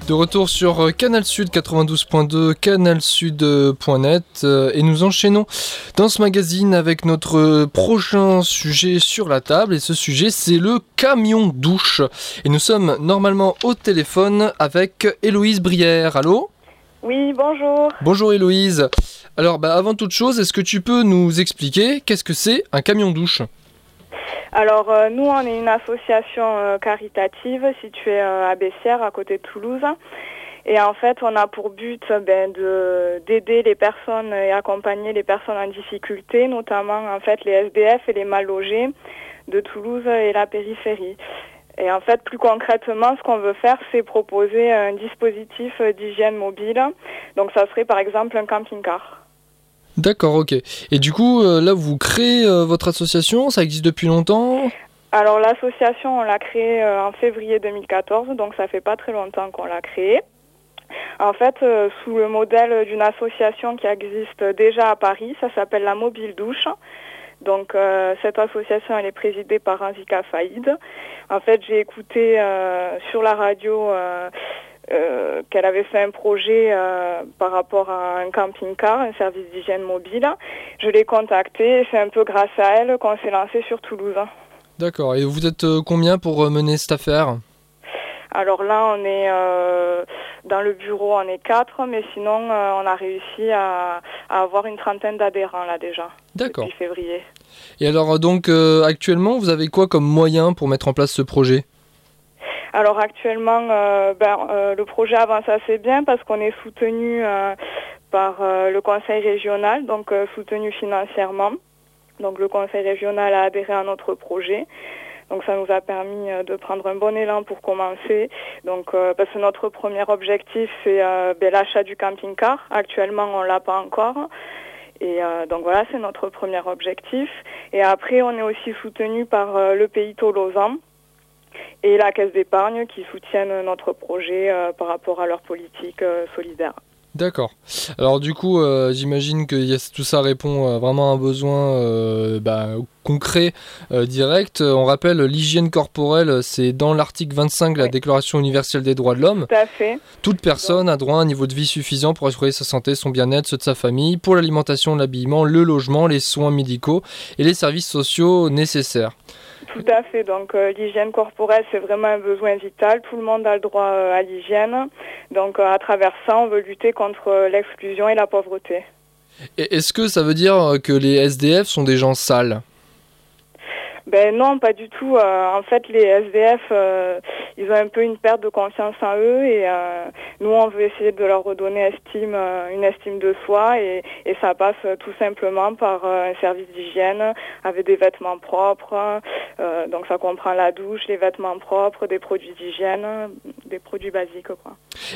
De retour sur Canal Sud 92.2, canalsud.net et nous enchaînons dans ce magazine avec notre prochain sujet sur la table et ce sujet c'est le camion douche et nous sommes normalement au téléphone avec Héloïse Brière. Allô ? Oui, bonjour. Bonjour Héloïse. Alors avant toute chose, est-ce que tu peux nous expliquer qu'est-ce que c'est un camion douche ? Alors, nous, on est une association caritative située à Bessières, à côté de Toulouse. Et en fait, on a pour but d'aider les personnes et accompagner les personnes en difficulté, notamment en fait les SDF et les mal logés de Toulouse et la périphérie. Et en fait, plus concrètement, ce qu'on veut faire, c'est proposer un dispositif d'hygiène mobile. Donc, ça serait par exemple un camping-car. D'accord, ok. Et du coup, là, vous créez votre association, ça existe depuis longtemps ? Alors, l'association, on l'a créée en février 2014, donc ça fait pas très longtemps qu'on l'a créée. En fait, sous le modèle d'une association qui existe déjà à Paris, ça s'appelle la Mobile Douche. Donc, cette association, elle est présidée par Anzika Faïd. En fait, j'ai écouté sur la radio... qu'elle avait fait un projet par rapport à un camping-car, un service d'hygiène mobile. Je l'ai contactée et c'est un peu grâce à elle qu'on s'est lancé sur Toulouse. D'accord. Et vous êtes combien pour mener cette affaire ? Alors là, on est dans le bureau, on est 4, mais sinon, on a réussi à avoir une trentaine d'adhérents là déjà. D'accord. Depuis février. Et alors donc, actuellement, vous avez quoi comme moyen pour mettre en place ce projet ? Alors actuellement, le projet avance assez bien parce qu'on est soutenu par le conseil régional, donc soutenu financièrement. Donc le conseil régional a adhéré à notre projet. Donc ça nous a permis de prendre un bon élan pour commencer. Donc parce que notre premier objectif c'est l'achat du camping-car. Actuellement on l'a pas encore. Et donc voilà, c'est notre premier objectif. Et après on est aussi soutenu par le pays Tolosan et la Caisse d'épargne qui soutiennent notre projet par rapport à leur politique solidaire. D'accord. Alors du coup, j'imagine que tout ça répond vraiment à un besoin concret, direct. On rappelle, l'hygiène corporelle, c'est dans l'article 25 de la Déclaration universelle des droits de l'homme. Tout à fait. Toute personne a droit à un niveau de vie suffisant pour assurer sa santé, son bien-être, ceux de sa famille, pour l'alimentation, l'habillement, le logement, les soins médicaux et les services sociaux nécessaires. Tout à fait. Donc l'hygiène corporelle, c'est vraiment un besoin vital. Tout le monde a le droit à l'hygiène. Donc à travers ça, on veut lutter contre l'exclusion et la pauvreté. Et est-ce que ça veut dire que les SDF sont des gens sales ? Ben non, pas du tout. En fait, les SDF, ils ont un peu une perte de confiance en eux et nous, on veut essayer de leur redonner une estime de soi et ça passe tout simplement par un service d'hygiène avec des vêtements propres. Donc ça comprend la douche, les vêtements propres, des produits d'hygiène, des produits basiques, quoi.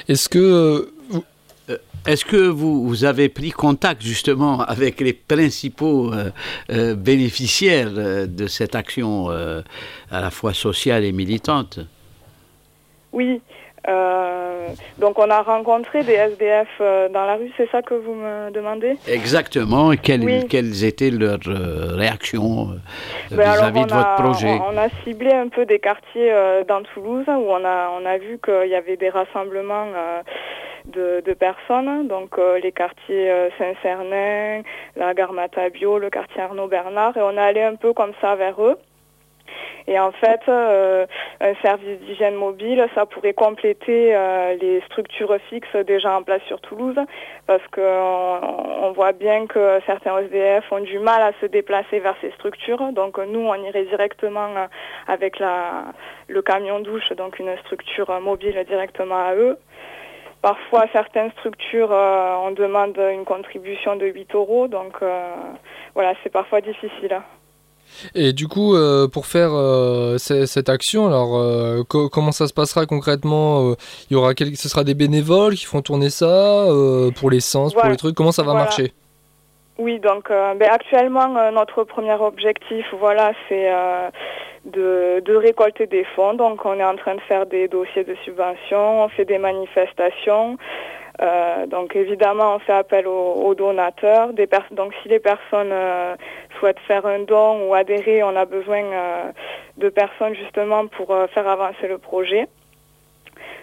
Est-ce que vous avez pris contact justement avec les principaux bénéficiaires de cette action à la fois sociale et militante ? Oui. Donc on a rencontré des SDF dans la rue, c'est ça que vous me demandez ? Exactement. Et quelles étaient leurs réactions vis-à-vis de votre projet ? On a ciblé un peu des quartiers dans Toulouse où on a vu qu'il y avait des rassemblements de personnes, donc les quartiers Saint-Cernin, la gare Matabio, le quartier Arnaud-Bernard, et on est allé un peu comme ça vers eux. Et en fait, un service d'hygiène mobile, ça pourrait compléter les structures fixes déjà en place sur Toulouse, parce qu'on voit bien que certains SDF ont du mal à se déplacer vers ces structures. Donc nous, on irait directement avec le camion douche, donc une structure mobile directement à eux. Parfois, certaines structures, on demande une contribution de 8 €, donc voilà, c'est parfois difficile. Et du coup, pour faire cette action, alors comment ça se passera concrètement ? Ce sera des bénévoles qui font tourner ça pour l'essence, pour les trucs. Comment ça va marcher ? Oui, donc actuellement, notre premier objectif, c'est de récolter des fonds. Donc on est en train de faire des dossiers de subvention, on fait des manifestations. Donc évidemment, on fait appel aux donateurs. Donc si les personnes souhaitent faire un don ou adhérer, on a besoin de personnes justement pour faire avancer le projet.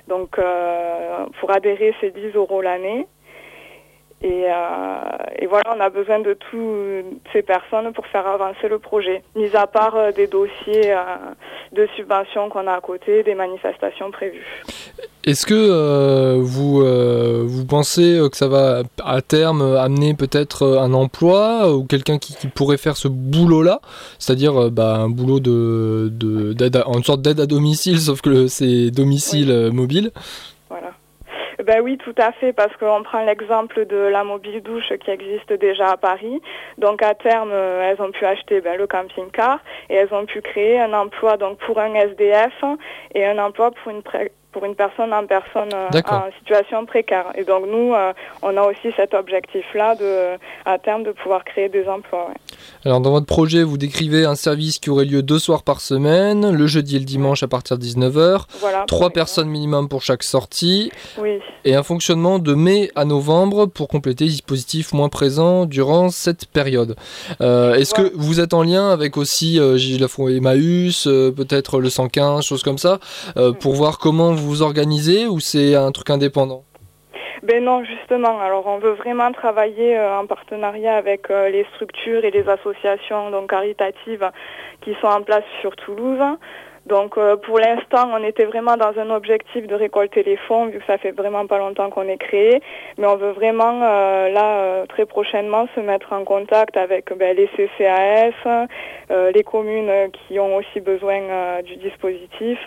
Donc, pour adhérer, c'est 10 € l'année. Et voilà, on a besoin de toutes ces personnes pour faire avancer le projet. Mis à part des dossiers de subventions qu'on a à côté, des manifestations prévues. Est-ce que vous pensez que ça va à terme amener peut-être un emploi ou quelqu'un qui pourrait faire ce boulot-là, c'est-à-dire un boulot d'aide en sorte d'aide à domicile, sauf que c'est domicile mobile. Voilà. Ben oui, tout à fait, parce qu'on prend l'exemple de la mobile douche qui existe déjà à Paris. Donc à terme, elles ont pu acheter le camping-car et elles ont pu créer un emploi donc pour un SDF et un emploi pour une personne en situation précaire. Et donc nous, on a aussi cet objectif-là à terme de pouvoir créer des emplois. Ouais. Alors dans votre projet, vous décrivez un service qui aurait lieu 2 soirs par semaine, le jeudi et le dimanche à partir de 19h, voilà, 3 personnes minimum pour chaque sortie, oui. Et un fonctionnement de mai à novembre pour compléter les dispositifs moins présents durant cette période. Est-ce que vous êtes en lien avec aussi la Fonds Emmaüs, peut-être le 115, choses comme ça, pour voir comment vous vous organisez, ou c'est un truc indépendant ? Ben non, justement. Alors, on veut vraiment travailler en partenariat avec les structures et les associations donc caritatives qui sont en place sur Toulouse. Donc, pour l'instant, on était vraiment dans un objectif de récolter les fonds, vu que ça fait vraiment pas longtemps qu'on est créé. Mais on veut vraiment, très prochainement, se mettre en contact avec les CCAS, les communes qui ont aussi besoin du dispositif.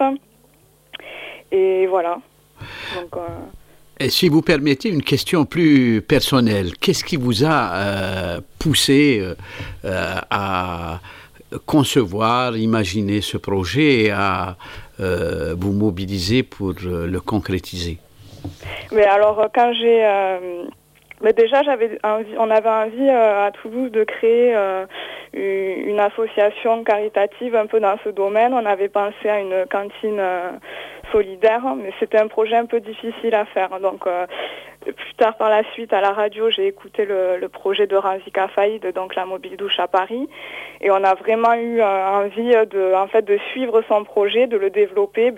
Et voilà. Donc, Et si vous permettez une question plus personnelle, qu'est-ce qui vous a poussé à concevoir, imaginer ce projet et à vous mobiliser pour le concrétiser? Mais alors, quand j'ai... déjà, on avait envie à Toulouse de créer une association caritative un peu dans ce domaine. On avait pensé à une cantine solidaire, mais c'était un projet un peu difficile à faire. Donc, plus tard par la suite, à la radio, j'ai écouté le projet de Ranzika Faïd, donc la mobile douche à Paris, et on a vraiment eu envie de suivre son projet, de le développer,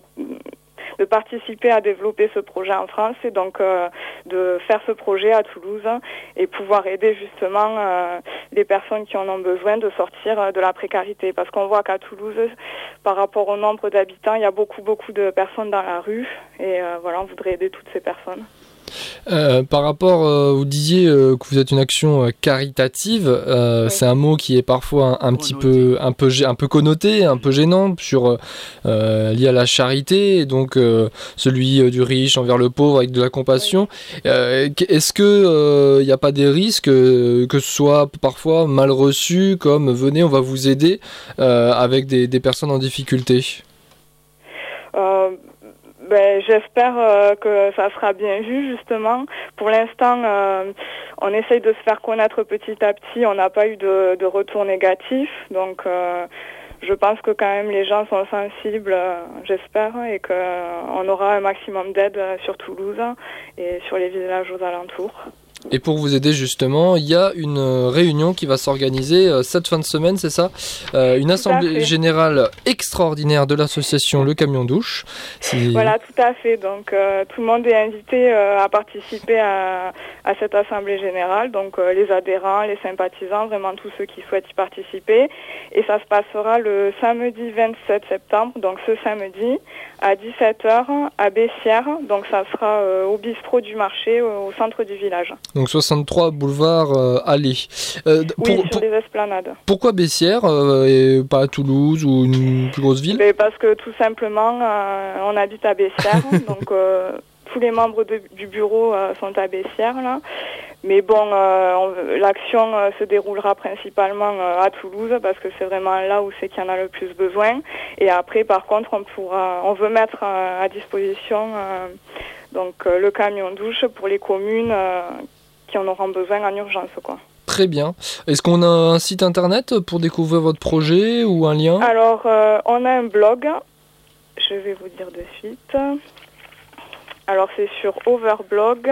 de participer à développer ce projet en France et donc de faire ce projet à Toulouse et pouvoir aider justement les personnes qui en ont besoin de sortir de la précarité. Parce qu'on voit qu'à Toulouse, par rapport au nombre d'habitants, il y a beaucoup de personnes dans la rue et on voudrait aider toutes ces personnes. Par rapport, vous disiez que vous êtes une action caritative. Oui. C'est un mot qui est parfois un peu connoté, un peu gênant lié à la charité, et donc celui du riche envers le pauvre avec de la compassion. Oui. Est-ce que il n'y a pas des risques que ce soit parfois mal reçu, comme venez, on va vous aider avec des personnes en difficulté? J'espère que ça sera bien vu, justement. Pour l'instant, on essaye de se faire connaître petit à petit. On n'a pas eu de retour négatif. Donc, je pense que quand même les gens sont sensibles, j'espère, et qu'on aura un maximum d'aide sur Toulouse et sur les villages aux alentours. Et pour vous aider justement, il y a une réunion qui va s'organiser cette fin de semaine, c'est ça ? Une assemblée générale extraordinaire de l'association Le Camion Douche. Voilà, tout à fait. Donc tout le monde est invité à participer à cette assemblée générale. Donc les adhérents, les sympathisants, vraiment tous ceux qui souhaitent y participer. Et ça se passera le samedi 27 septembre, donc ce samedi, à 17h à Bessières. Donc ça sera au bistrot du marché, au centre du village. Donc 63 boulevard Allée. Sur les esplanades. Pourquoi Bessières et pas à Toulouse ou une plus grosse ville ? Parce que tout simplement, on habite à Bessières, donc tous les membres du bureau sont à Bessières là. Mais bon, l'action se déroulera principalement à Toulouse parce que c'est vraiment là où c'est qu'il y en a le plus besoin. Et après, par contre, on veut mettre à disposition le camion douche pour les communes qui en auront besoin en urgence, quoi. Très bien. Est-ce qu'on a un site internet pour découvrir votre projet ou un lien ? Alors, on a un blog. Je vais vous dire de suite. Alors, c'est sur Overblog.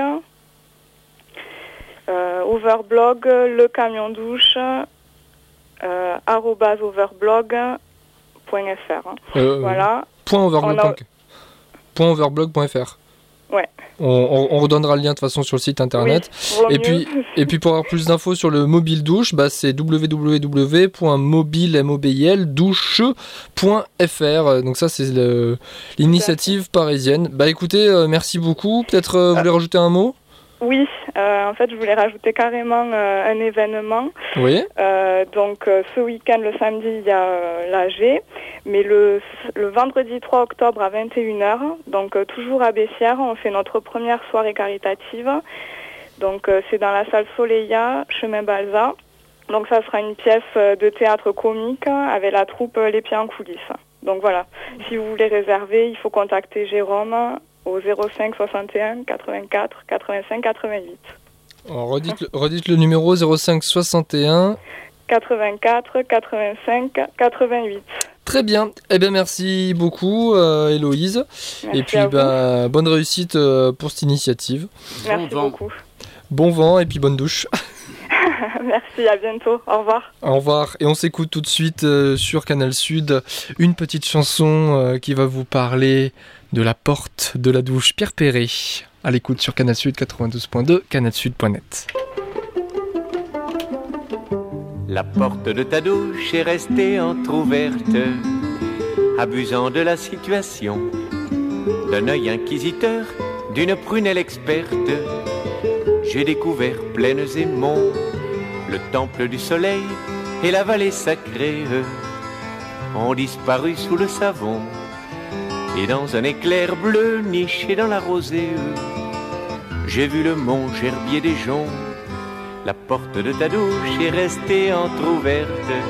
Overblog, le camion douche, @overblog.fr. Voilà. Point overblog. douche.overblog.fr. Ouais. On redonnera le lien de toute façon sur le site internet. Oui, et puis pour avoir plus d'infos sur le mobile douche, c'est www.mobiledouche.fr. Donc ça c'est l'initiative parisienne. Écoutez, merci beaucoup. Peut-être vous voulez rajouter un mot ? Oui, en fait je voulais rajouter carrément un événement. Oui. Donc ce week-end, le samedi, il y a l'AG, mais le vendredi 3 octobre à 21h, donc toujours à Bessières, on fait notre première soirée caritative. Donc c'est dans la salle Soleilla, chemin Balza. Donc ça sera une pièce de théâtre comique avec la troupe Les Pieds en coulisses. Donc voilà, si vous voulez réserver, il faut contacter Jérôme au 05 61 84 85 88. Alors, redites le numéro 05 61 84 85 88. Très bien. Eh bien, merci beaucoup, Héloïse. Merci. Et puis, bonne réussite pour cette initiative. Merci beaucoup. Bon vent et puis bonne douche. Merci, à bientôt. Au revoir. Au revoir. Et on s'écoute tout de suite sur Canal Sud une petite chanson qui va vous parler de la porte de la douche. Pierre Perret, à l'écoute sur Canal Sud 92.2, canalsud.net. La porte de ta douche est restée entr'ouverte, abusant de la situation, d'un œil inquisiteur, d'une prunelle experte. J'ai découvert plaines et monts, le temple du soleil et la vallée sacrée ont disparu sous le savon. Et dans un éclair bleu niché dans la rosée, j'ai vu le mont Gerbier des Joncs. La porte de ta douche est restée entr'ouverte,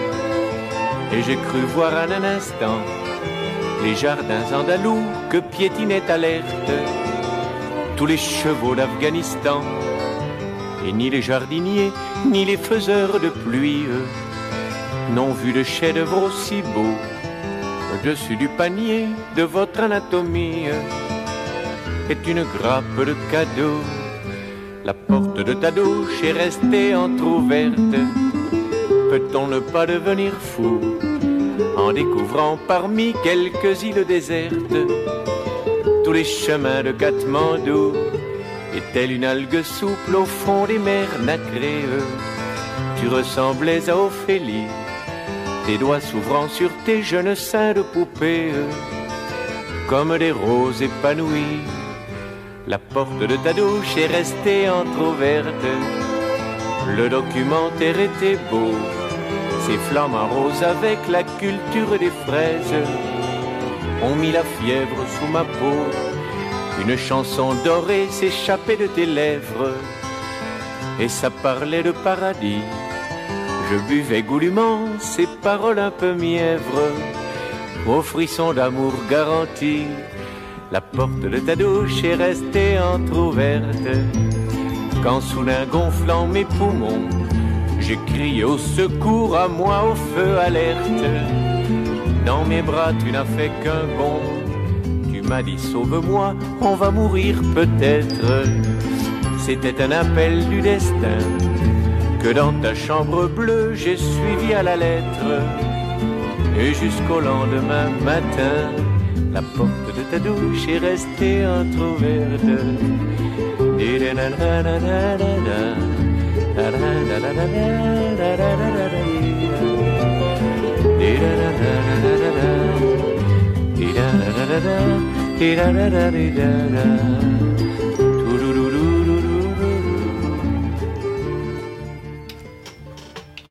et j'ai cru voir en un instant les jardins andalous que piétinait alerte tous les chevaux d'Afghanistan. Et ni les jardiniers, ni les faiseurs de pluie n'ont vu de chef-d'œuvre aussi beau au-dessus du panier de votre anatomie est une grappe de cadeaux. La porte de ta douche est restée entr'ouverte. Peut-on ne pas devenir fou en découvrant parmi quelques îles désertes tous les chemins de Katmandou? Et telle une algue souple au fond des mers nacrées, tu ressemblais à Ophélie, tes doigts s'ouvrant sur tes jeunes seins de poupée, comme des roses épanouies. La porte de ta douche est restée entr'ouverte, le documentaire était beau, ses flammes en rose avec la culture des fraises ont mis la fièvre sous ma peau. Une chanson dorée s'échappait de tes lèvres et ça parlait de paradis. Je buvais goulûment ces paroles un peu mièvres aux frissons d'amour garantis. La porte de ta douche est restée entr'ouverte quand soudain gonflant mes poumons, j'ai crié au secours, à moi au feu alerte. Dans mes bras tu n'as fait qu'un bond, tu m'as dit sauve-moi, on va mourir peut-être. C'était un appel du destin que dans ta chambre bleue j'ai suivi à la lettre. Et jusqu'au lendemain matin, la porte de ta douche est restée entr'ouverte.